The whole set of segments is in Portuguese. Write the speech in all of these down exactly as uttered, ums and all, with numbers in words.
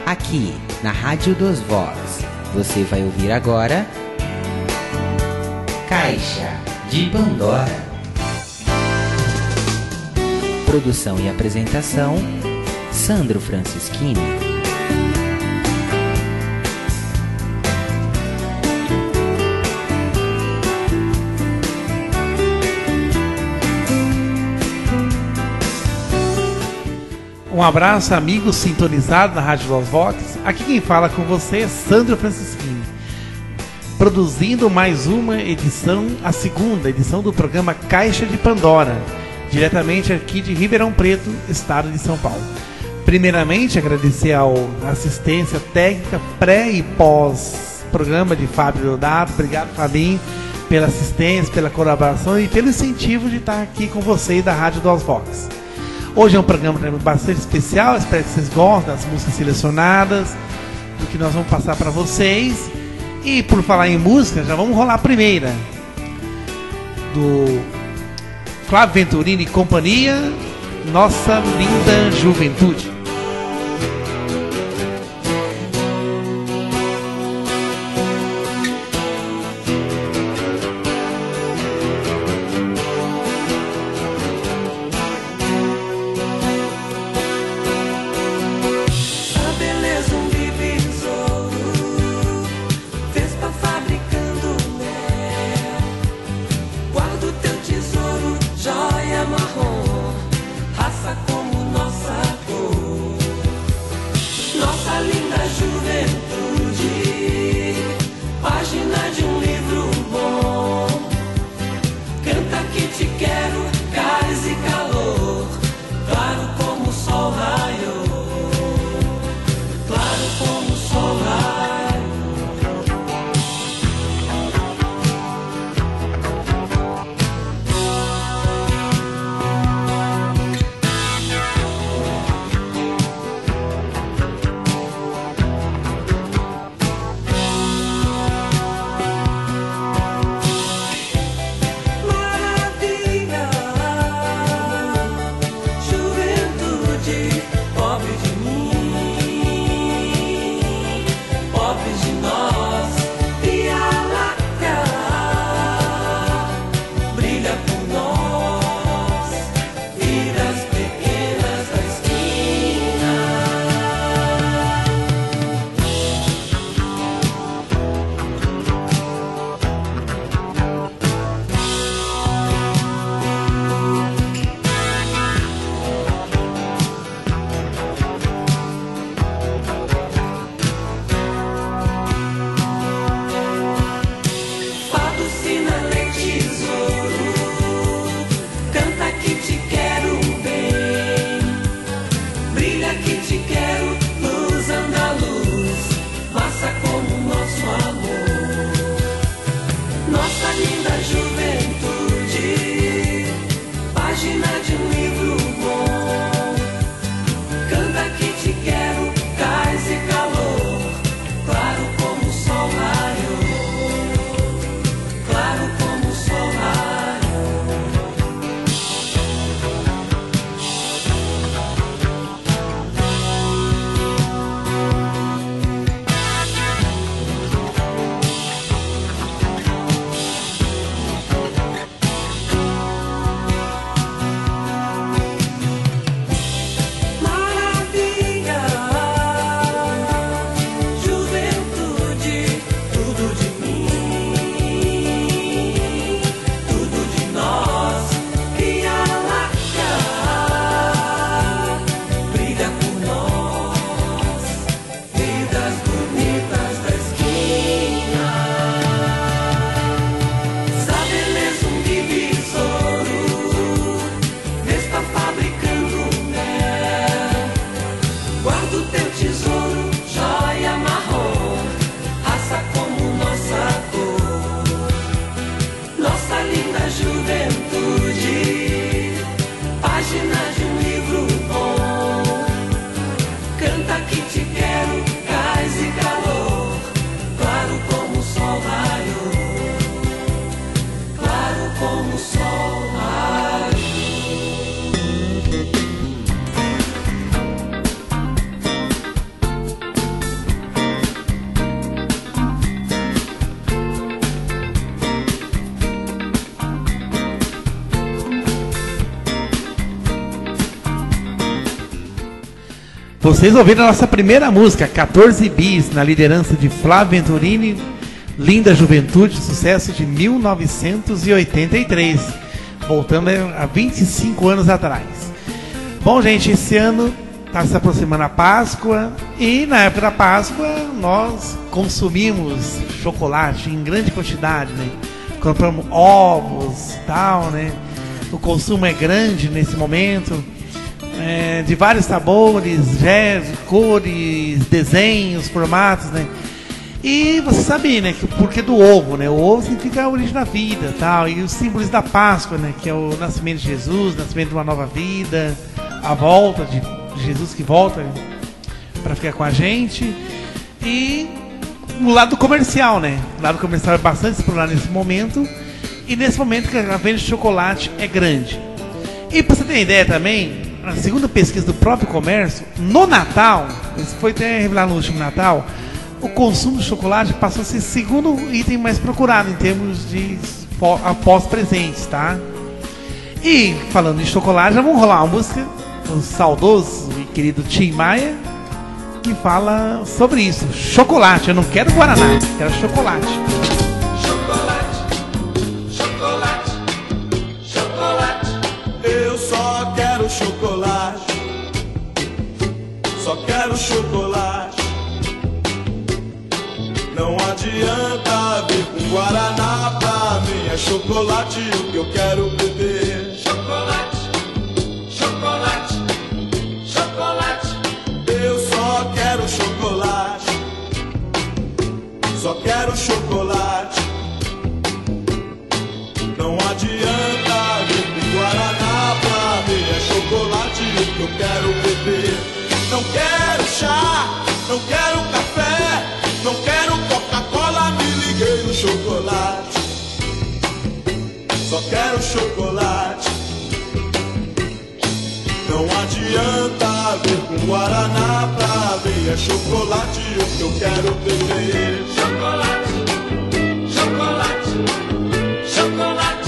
Aqui, na Rádio dos Vox, você vai ouvir agora Caixa de Pandora. Produção e apresentação, Sandro Francischini. Um abraço, amigos sintonizados na Rádio dos Vox. Aqui quem fala com você é Sandro Francischini, produzindo mais uma edição, a segunda edição do programa Caixa de Pandora, diretamente aqui de Ribeirão Preto, estado de São Paulo. Primeiramente, agradecer a assistência técnica pré e pós programa de Fábio Deodato. Obrigado, Fabinho, pela assistência, pela colaboração e pelo incentivo de estar aqui com vocês da Rádio dos Vox. Hoje é um programa bastante especial, espero que vocês gostem das músicas selecionadas, do que nós vamos passar para vocês. E por falar em música, já vamos rolar a primeira, do Flávio Venturini e companhia, Nossa Linda Juventude. Raça como nossa cor. Vocês ouviram a nossa primeira música, quatorze bis, na liderança de Flávio Venturini, Linda Juventude, sucesso de mil novecentos e oitenta e três. Voltando a vinte e cinco anos atrás. Bom, gente, esse ano está se aproximando a Páscoa e na época da Páscoa nós consumimos chocolate em grande quantidade, né? Compramos ovos e tal, né? O consumo é grande nesse momento, é, de vários sabores, gestos, cores, desenhos, formatos, né? E você sabe, né, que o porquê do ovo, né? O ovo significa a origem da vida, tal, e os símbolos da Páscoa, né, que é o nascimento de Jesus, o nascimento de uma nova vida, a volta de Jesus que volta para ficar com a gente. E o lado comercial, né? O lado comercial é bastante explorado nesse momento, e nesse momento que a venda de chocolate é grande. E para você ter ideia também, a segunda pesquisa do próprio comércio, no Natal, isso foi até revelado no último Natal, o consumo de chocolate passou a ser o segundo item mais procurado em termos de após presentes, tá? E falando de chocolate, já vamos rolar uma música do saudoso e querido Tim Maia, que fala sobre isso. Chocolate, eu não quero Guaraná, quero chocolate. Chocolate, chocolate, chocolate. Eu só quero chocolate, só quero chocolate. Não adianta vir com Guaraná, pra mim é chocolate o que eu quero beber. Chocolate, chocolate, chocolate. Eu só quero chocolate, só quero chocolate. Não adianta vir com Guaraná, pra mim é chocolate o que eu quero beber. Não quero chá, não quero café, não quero Coca-Cola, me liguei no chocolate. Só quero chocolate. Não adianta vir com Guaraná, pra mim é chocolate o que eu quero beber. Chocolate, chocolate, chocolate.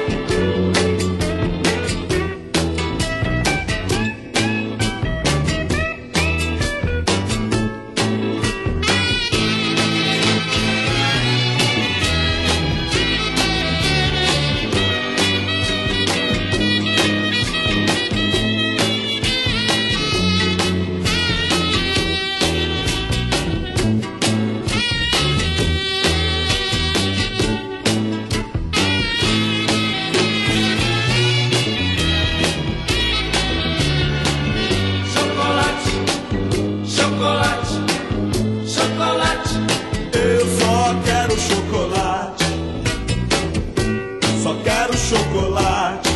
Chocolate.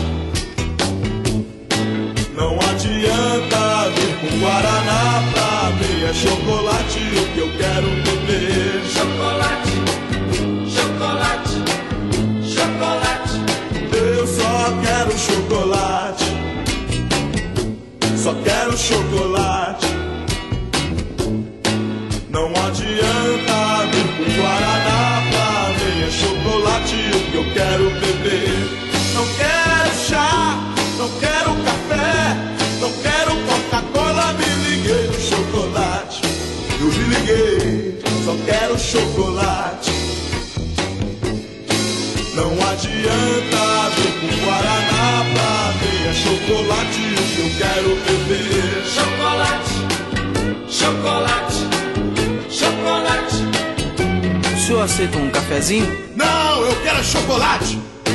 Não adianta vir com Guaraná, pra mim é chocolate o que eu quero beber. Chocolate, chocolate, chocolate. Eu só quero chocolate, só quero chocolate. Não adianta vir com Guaraná, pra mim é chocolate o que eu quero beber. Não quero chá, não quero café, não quero Coca-Cola, me liguei no chocolate. Eu me liguei, só quero chocolate. Não adianta vir com Guaraná, pra mim é chocolate o que eu quero beber. Chocolate, chocolate, chocolate. O senhor aceita um cafezinho? Não, eu quero chocolate.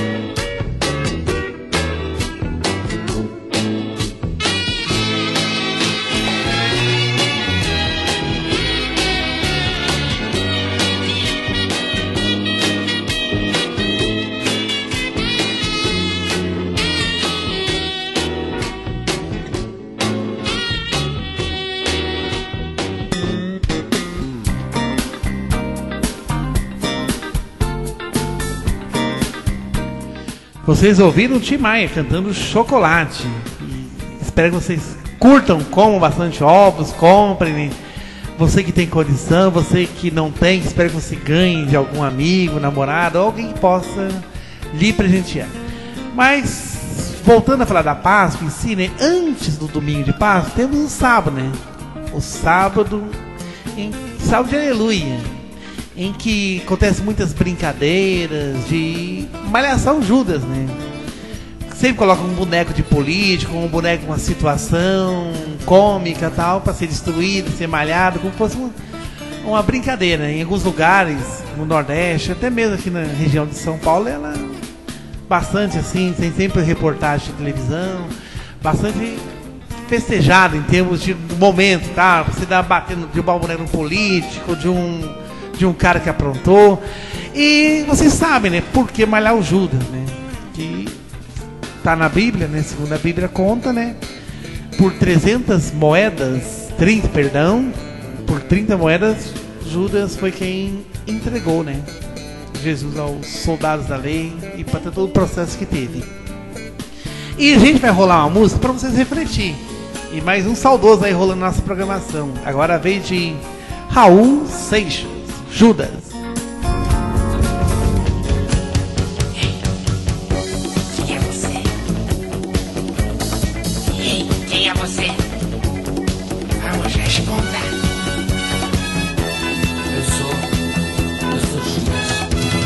Vocês ouviram o Tim Maia cantando Chocolate. E espero que vocês curtam, comam bastante ovos, comprem. Você que tem condição, você que não tem, espero que você ganhe de algum amigo, namorado, ou alguém que possa lhe presentear. Mas, voltando a falar da Páscoa em si, né? Antes do domingo de Páscoa, temos o sábado, né? o sábado, em sábado de aleluia, em que acontece muitas brincadeiras de malhação Judas, né? Sempre coloca um boneco de político, um boneco com uma situação cômica tal, para ser destruído, ser malhado, como se fosse uma, uma brincadeira. Em alguns lugares, no Nordeste, até mesmo aqui na região de São Paulo, ela bastante assim, tem sempre reportagem de televisão, bastante festejado em termos de momento, tá? Você dá batendo de um boneco um político, de um, de um cara que aprontou. E vocês sabem, né? Por que malhar o Judas, né? Que tá na Bíblia, né? Segundo a Bíblia conta, né? Por trezentas moedas, trinta, perdão, por trinta moedas, Judas foi quem entregou, né? Jesus aos soldados da lei e para todo o processo que teve. E a gente vai rolar uma música para vocês refletir. E mais um saudoso aí rolando na nossa programação. Agora a vez de Raul Seixas, Judas. Quem é você? Ei, quem é você? Vamos responder. Eu sou. Eu sou Judas.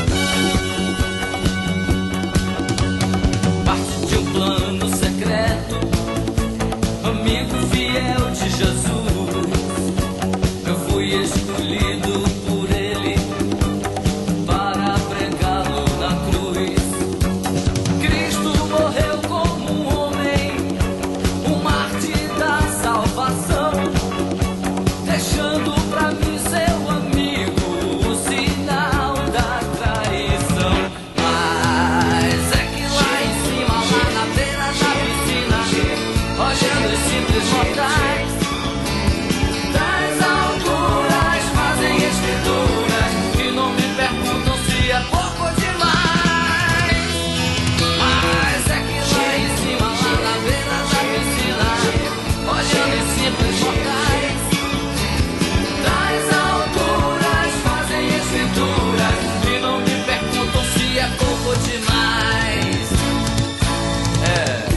Parte de um plano secreto, amigo fiel de Jesus. Eu fui escolhido por ele para pregá-lo na cruz. Cristo morreu como um homem, um mártir da salvação, deixando pra mim seu amigo, o sinal da traição. Mas é que lá em cima, lá na beira da piscina, olhando os simples mortais, das alturas fazem escrituras que não me perguntam se é pouco ou demais. Mas é que lá em cima, lá na beira da piscina, olhando os simples mortais, das alturas fazem escrituras que não me perguntam se é pouco ou demais. É.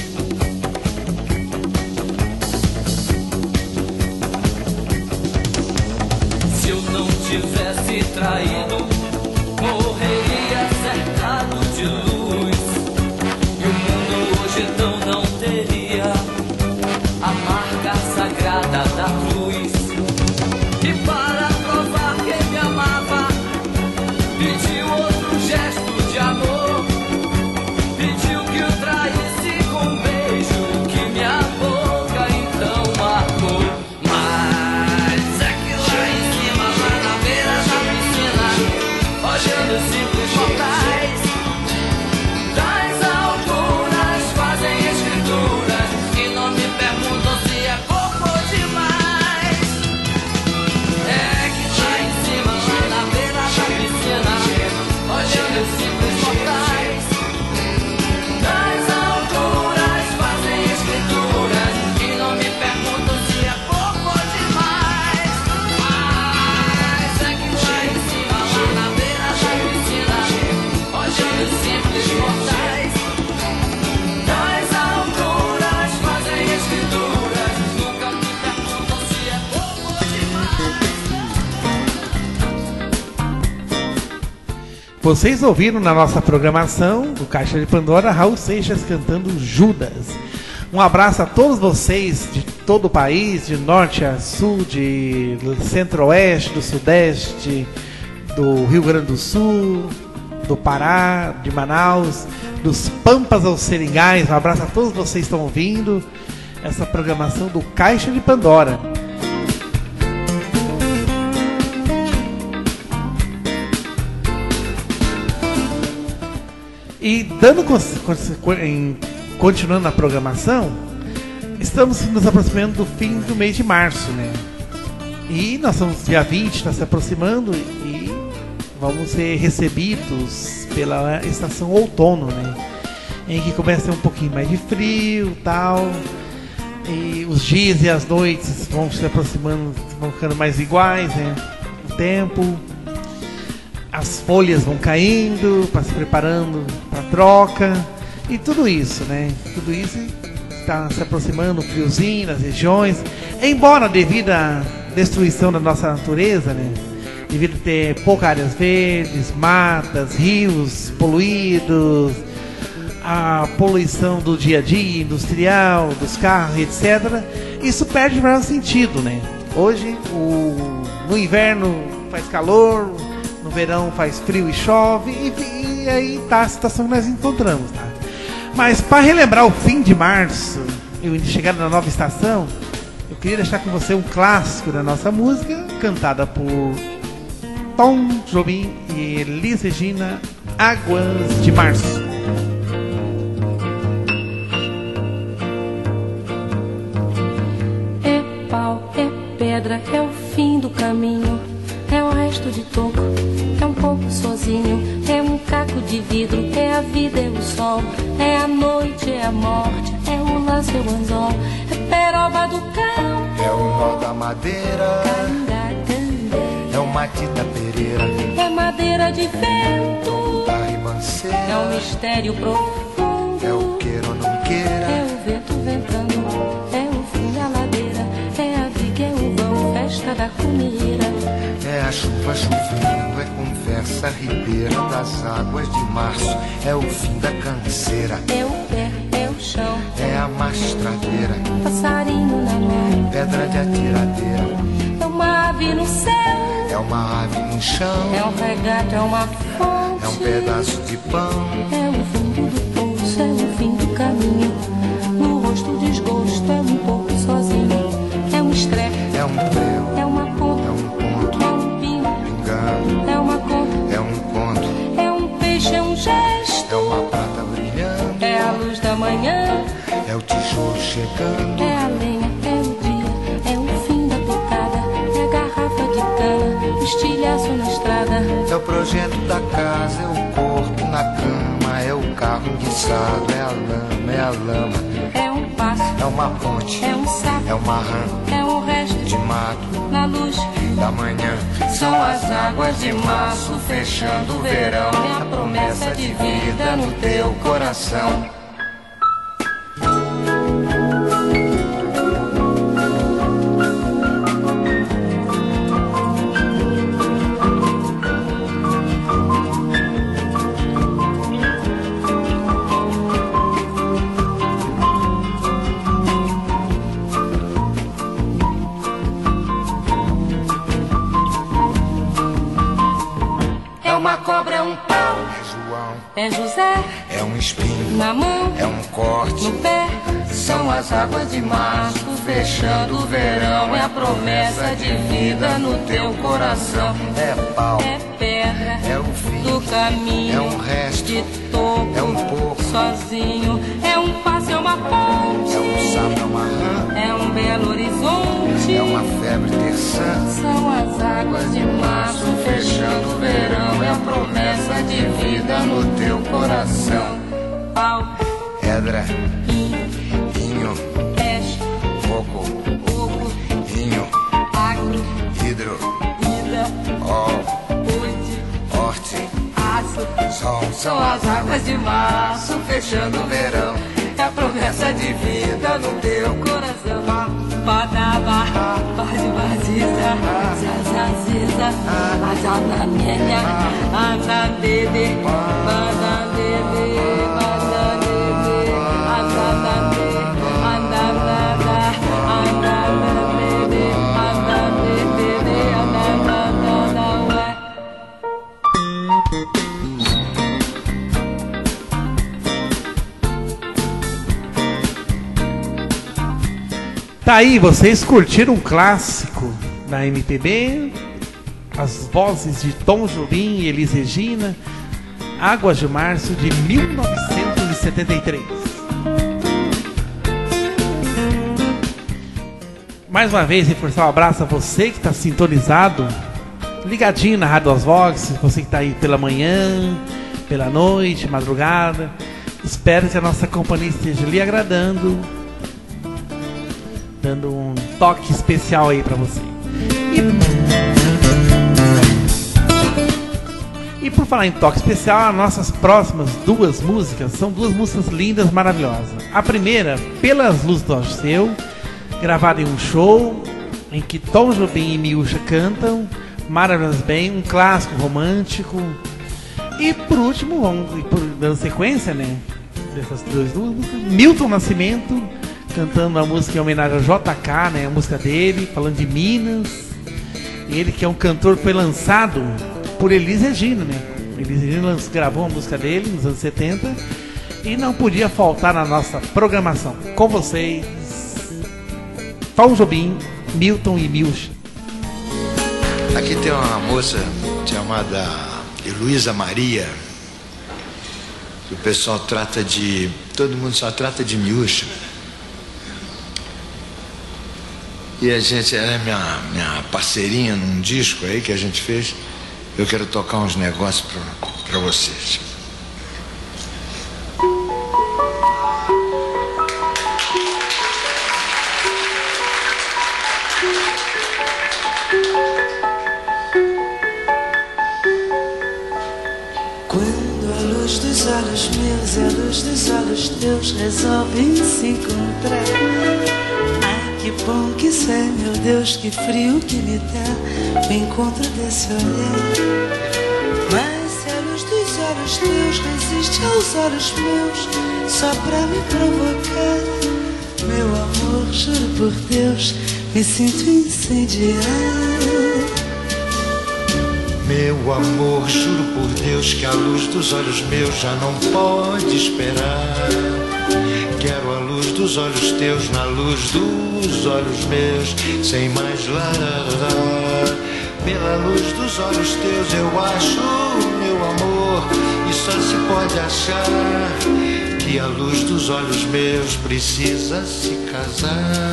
Se eu não tivesse traído, morreria cercado de luz, e o mundo hoje então não teria a marca sagrada da cruz. E para provar que me amava, pediu outro gesto de amor, pediu que o traísse com um beijo que minha boca então marcou. Mas é que lá em cima, lá na beira da piscina, olhando os simples mortais, das alturas fazem escrituras que não me perguntam se é pouco ou demais. É que lá em cima, lá na beira da piscina, olhando os simples mortais, das alturas fazem escrituras que não me perguntam se é pouco ou demais. Mas é que lá em cima, lá na beira da piscina, olhando os simples mortais, das alturas fazem escrituras, nunca me perguntam se é pouco ou demais. Vocês ouviram na nossa programação do Caixa de Pandora Raul Seixas cantando Judas. Um abraço a todos vocês de todo o país, de norte a sul, de centro-oeste, do sudeste, do Rio Grande do Sul, do Pará, de Manaus, dos Pampas aos Seringais. Um abraço a todos vocês que estão ouvindo essa programação do Caixa de Pandora. E dando cons- cons- em- continuando a programação, estamos nos aproximando do fim do mês de março, né? E nós estamos dia vinte, está se aproximando e vamos ser recebidos pela estação outono, né? Em que começa a ter um pouquinho mais de frio, tal. E os dias e as noites vão se aproximando, vão ficando mais iguais, né? O tempo. As folhas vão caindo para se preparando para troca e tudo isso, né? Tudo isso está se aproximando, um friozinho nas regiões. Embora devido à destruição da nossa natureza, né? Devido a ter poucas áreas verdes, matas, rios poluídos, a poluição do dia a dia, industrial, dos carros, etcétera. Isso perde o maior sentido, né? Hoje, o, no inverno faz calor, no verão faz frio e chove, e, e aí tá a situação que nós encontramos, tá? Mas para relembrar o fim de março e a chegada da nova estação, eu queria deixar com você um clássico da nossa música, cantada por Tom Jobim e Elis Regina, Águas de Março. É pau, é pedra, é o fim do caminho, é o resto de toco, é um pouco sozinho, é um caco de vidro, é a vida, é o sol, é a noite, é a morte, é o lance, é o anzol, é peroba do campo, é o nó da madeira, canga, candé, é o matita pereira, é madeira de vento, da ribanceira, é um mistério profundo, é o queira ou não queira, é o vento ventando, é o fim da ladeira, é a viga, é o vão, festa da comida, é a chuva chovendo, é conversa ribeira das águas de março, é o fim da canseira, é o pé, é o chão, é a mastradeira, passarinho na mão, pedra de atiradeira, é uma ave no céu, é uma ave no chão, é um regato, é uma fonte, é um pedaço de pão, é o fundo do poço, é o fim do caminho, no rosto desgosto, é um pouco sozinho, é um estrepe, é um prego, é uma ponta, é um ponto, é um pingo, pingando, é uma conta, é um conto, é um peixe, é um gesto, é uma prata brilhando, é a luz da manhã, é o tijolo chegando, é a lenha, é o dia, é o fim da picada, é a garrafa de cana, estilhaço na estrada, é o projeto da casa, é o corpo na cama, é o carro enguiçado, é a lama, é a lama, é um passo, é uma ponte, é um sapo, é uma rã é um resto de mato na luz da manhã. São as águas de março fechando o verão, é a promessa de vida no teu coração. É uma cobra, é um pau, É João, é José é um espinho, na mão, é um corte, no pé. São as águas de março fechando o verão, é a promessa de vida no teu coração. é pau, É pedra é o fim, do caminho, é um resto, de topo, é um pouco, sozinho, é um passo, é uma ponte, é um sapo, é uma rã, é um belo horizonte, é uma febre terçã, são as águas de março fechando o verão, é a promessa de vida no teu coração. Pau, pedra, pinho, inho, peixe, coco, coco, inho, agro, hidro, ida, ol, urte, horte, aço. sol, São as águas de março fechando o verão, é a promessa de vida no teu coração. Badaba, badibaziza, zazaziza, azanamenya, anandede, badandede, badandede, azanande, andanada, andanandede, anandede, andanada, ué. Tá aí, vocês curtiram um clássico da M P B, as vozes de Tom Jobim e Elis Regina, Águas de Março de mil novecentos e setenta e três. Mais uma vez, reforçar um abraço a você que está sintonizado, ligadinho na Rádio As Vox, você que está aí pela manhã, pela noite, madrugada. Espero que a nossa companhia esteja lhe agradando, dando um toque especial aí pra você. E por falar em toque especial, as nossas próximas duas músicas são duas músicas lindas, maravilhosas. A primeira, Pelas Luzes do Alceu, gravada em um show em que Tom Jobim e Miúcha cantam maravilhosamente bem, um clássico romântico. E por último, vamos por, dando sequência, né, dessas duas músicas, Milton Nascimento cantando a música em homenagem ao J K, né, a música dele, falando de Minas. Ele que é um cantor que foi lançado por Elis Regina, né? Elis Regina gravou a música dele nos anos setenta e não podia faltar na nossa programação. Com vocês, Tom Jobim, Milton e Miúcha. Aqui tem uma moça chamada Heloísa Maria, que o pessoal trata de... todo mundo só trata de Miúcha. E a gente, ela é minha, minha parceirinha num disco aí que a gente fez. Eu quero tocar uns negócios pra, pra vocês. Quando a luz dos olhos meus e a luz dos olhos teus resolvem se encontrar, ai que bom que isso é, meu Deus, que frio que me dá o encontro desse olhar. Mas se a luz dos olhos teus resiste aos olhos meus só pra me provocar, meu amor, juro por Deus, me sinto incendiar. Meu amor, juro por Deus que a luz dos olhos meus já não pode esperar. Quero a luz dos olhos teus na luz dos olhos meus, sem mais larará. Pela luz dos olhos teus eu acho, meu amor, e só se pode achar que a luz dos olhos meus precisa se casar.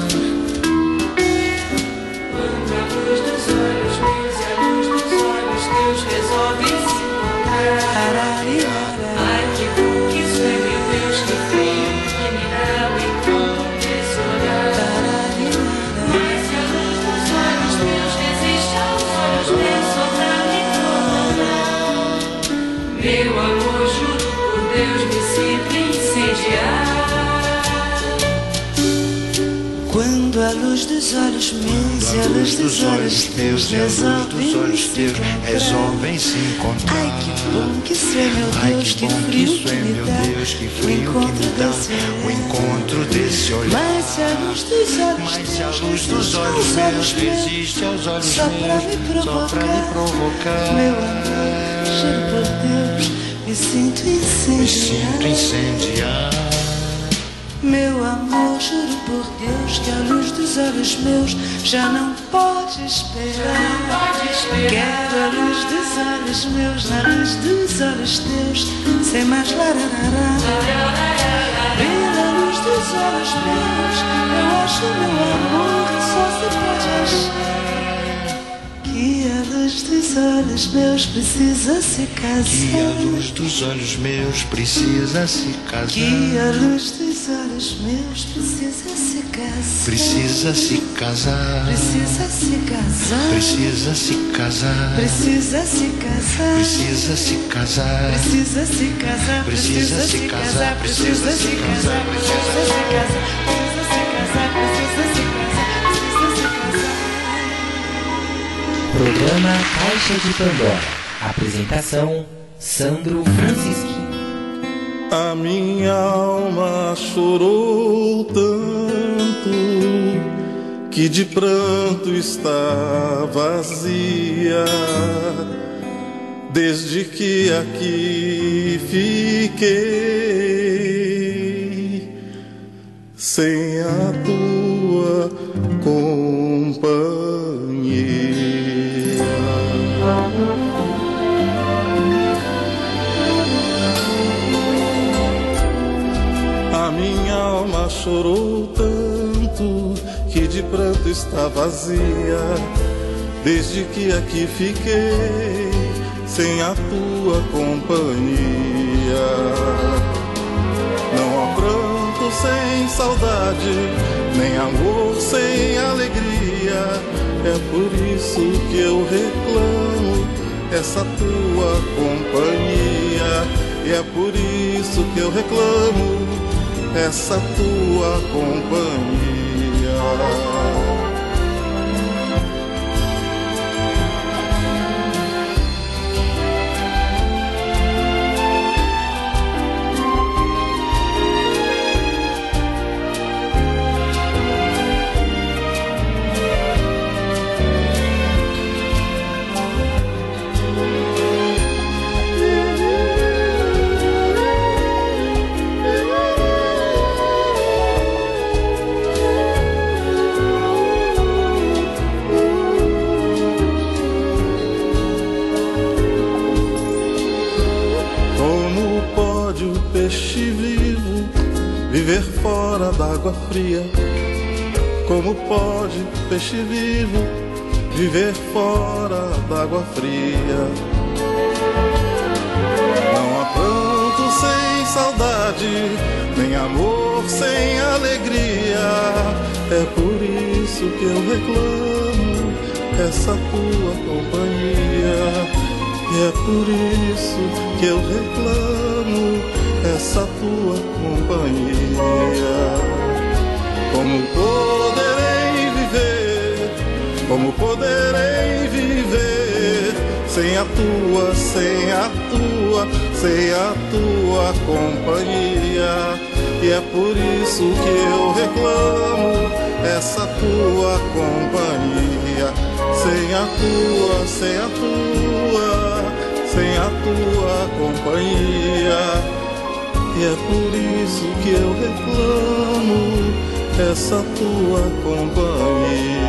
Quando a luz dos olhos meus e a luz dos olhos teus resolvem se encontrar, ai que bom que isso é, meu Deus, que frio que me dá o encontro desse olhar. Mas se a luz dos olhos teus resiste aos olhos meus só pra me incomodar, meu amor, juro por Deus, me sinto incendiar. Quando a luz dos olhos meus e a luz dos olhos teus resolvem se encontrar, ai que bom que isso é, meu Deus, que frio que me dá o encontro desse olhar. Mas se a luz dos olhos teus resiste aos olhos meus só pra me provocar, meu amor, juro por Deus, me sinto incendiar. Meu amor, juro por Deus que a luz dos olhos meus já não pode esperar. Quero a luz dos olhos meus na luz dos olhos teus, sem mais lararará. Pela luz dos olhos meus eu acho, meu amor, que só se pode achar que a luz dos olhos meus precisa se casar. Que a luz dos olhos meus precisa se casar. Que a luz dos olhos meus precisa se casar. Precisa se casar. Precisa se casar. Precisa se casar. Precisa se casar. Precisa se casar. Precisa se casar. Precisa se casar. Precisa se casar. Precisa se casar. Precisa se casar. Precisa se casar. Precisa se casar. Programa Caixa de Pandora. Apresentação: Sandro Francisquini. A minha alma chorou tanto que de pranto está vazia, desde que aqui fiquei sem a tua companhia. A minha alma chorou tanto que de pranto está vazia, desde que aqui fiquei sem a tua companhia. Não há pranto sem saudade, nem amor sem alegria. É por isso que eu reclamo essa tua companhia. E é por isso que eu reclamo essa tua companhia. Viver fora d'água fria, como pode peixe vivo viver fora d'água fria? Não há pranto sem saudade, nem amor sem alegria. É por isso que eu reclamo essa tua companhia. E é por isso que eu reclamo essa tua companhia. Como poderei viver, como poderei viver sem a tua, sem a tua, sem a tua companhia? E é por isso que eu reclamo essa tua companhia. Sem a tua, sem a tua, sem a tua companhia. E é por isso que eu reclamo essa tua companhia.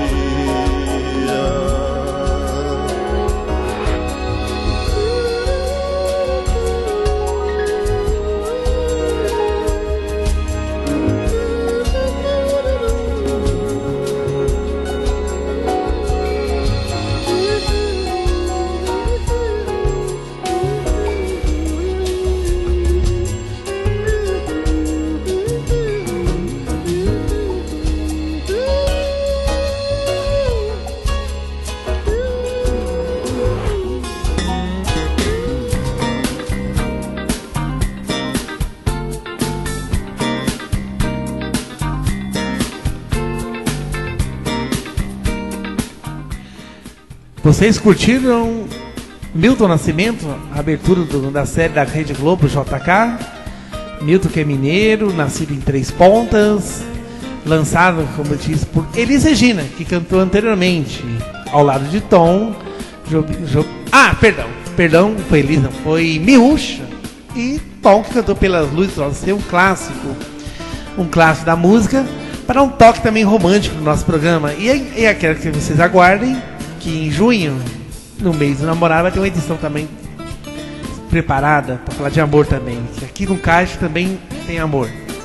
Vocês curtiram Milton Nascimento, a abertura do, da série da Rede Globo J K? Milton, que é mineiro, nascido em Três Pontas, lançado, como eu disse, por Elis Regina, que cantou anteriormente ao lado de Tom. Jo, jo, ah, perdão, perdão, foi Elis, não, foi Miúcha e Tom, que cantou Pelas Luzes do Céu, um clássico, um clássico da música, para um toque também romântico no nosso programa. E eu quero que vocês aguardem que em junho, no mês do namorado, vai ter uma edição também preparada para falar de amor também. Que aqui no Caixa também tem amor.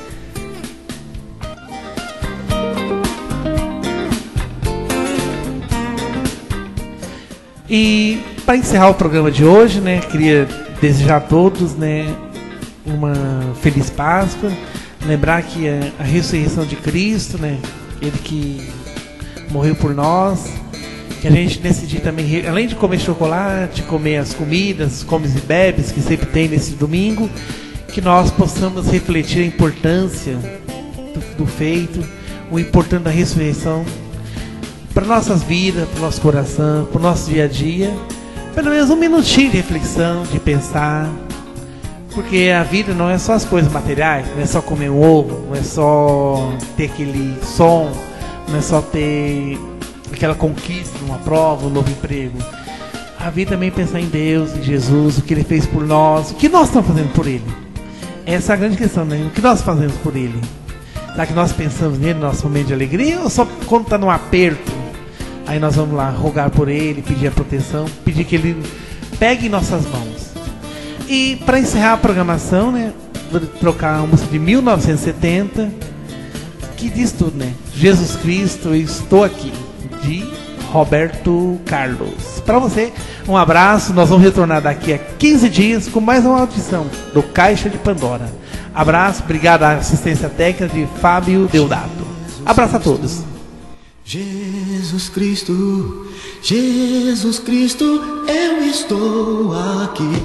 E para encerrar o programa de hoje, né, queria desejar a todos, né, uma feliz Páscoa. Lembrar que a, a ressurreição de Cristo, né, ele que morreu por nós. Que a gente decidir também, além de comer chocolate, comer as comidas, comes e bebes que sempre tem nesse domingo, que nós possamos refletir a importância do, do feito, o importante da ressurreição para nossas vidas, para o nosso coração, para o nosso dia a dia. Pelo menos um minutinho de reflexão, de pensar, porque a vida não é só as coisas materiais, não é só comer um ovo, não é só ter aquele som, não é só ter aquela conquista, uma prova, um novo emprego. A vida também é pensar em Deus, em Jesus, o que Ele fez por nós, o que nós estamos fazendo por Ele. Essa é a grande questão, né? O que nós fazemos por Ele? Será que nós pensamos nele no nosso momento de alegria, ou só quando está num aperto, aí nós vamos lá rogar por Ele, pedir a proteção, pedir que Ele pegue em nossas mãos? E para encerrar a programação, né, vou trocar uma música de mil novecentos e setenta, que diz tudo, né? Jesus Cristo, eu estou aqui, de Roberto Carlos. Para você, um abraço. Nós vamos retornar daqui a quinze dias com mais uma audição do Caixa de Pandora. Abraço, obrigado à assistência técnica de Fábio Deodato. Abraço a todos. Jesus Cristo, Jesus Cristo, eu estou aqui.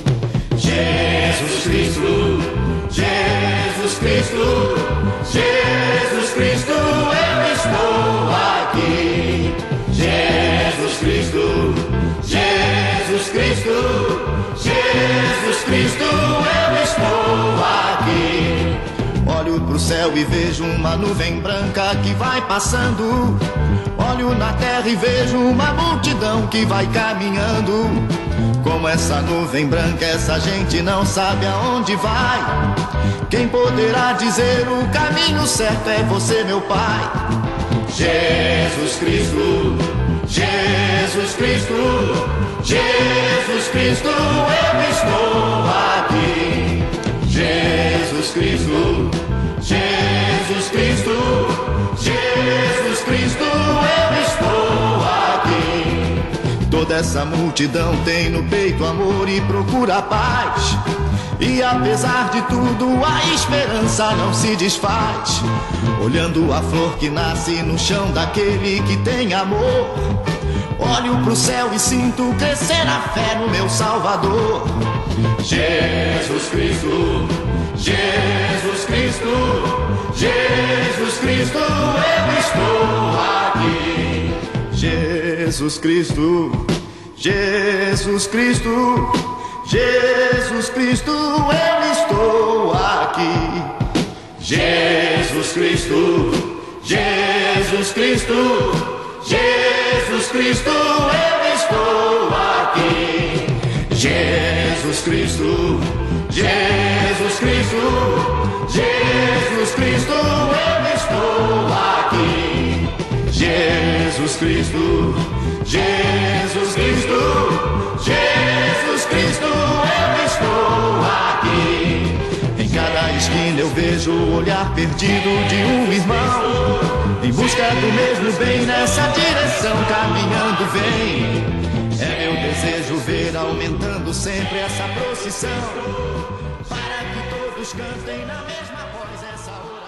Jesus Cristo, Jesus Cristo, Jesus Cristo, eu estou aqui. Jesus Cristo, Jesus Cristo, Jesus Cristo, eu estou aqui. Olho pro céu e vejo uma nuvem branca que vai passando. Olho na terra e vejo uma multidão que vai caminhando. Como essa nuvem branca, essa gente não sabe aonde vai. Quem poderá dizer o caminho certo é você, meu Pai. Jesus Cristo, Jesus Cristo, Jesus Cristo, eu estou aqui. Jesus Cristo, Jesus Cristo, Jesus Cristo, eu estou aqui. Toda essa multidão tem no peito amor e procura paz. E apesar de tudo, a esperança não se desfaz. Olhando a flor que nasce no chão daquele que tem amor, olho pro céu e sinto crescer a fé no meu Salvador. Jesus Cristo, Jesus Cristo, Jesus Cristo, eu estou aqui. Jesus Cristo, Jesus Cristo, Jesus Cristo, eu estou aqui. Jesus Cristo, Jesus Cristo, Jesus Cristo, eu estou aqui. Jesus Cristo, Jesus Cristo, Jesus Cristo, eu estou aqui. Jesus Cristo, Jesus Cristo, Jesus Cristo, eu estou aqui. Em cada esquina eu vejo o olhar perdido de um irmão, em busca do mesmo bem, nessa direção caminhando vem. É meu desejo ver aumentando sempre essa procissão, para que todos cantem na mesma voz essa oração.